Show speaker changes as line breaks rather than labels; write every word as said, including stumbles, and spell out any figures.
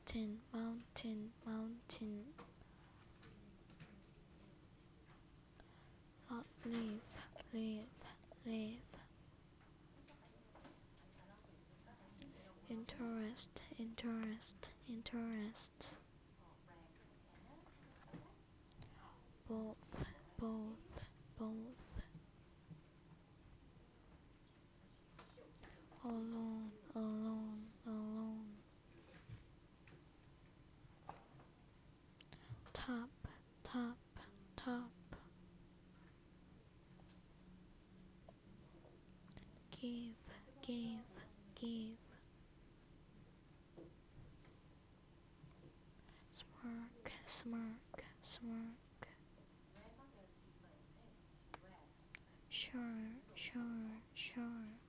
mountain, mountain, mountain. Leave, leave, leave. Interest, interest, interest. Both, both, both. Alone, alone, alone. Top, top, top. Give, give, give. Smirk, smirk, smirk. Sure, sure, sure.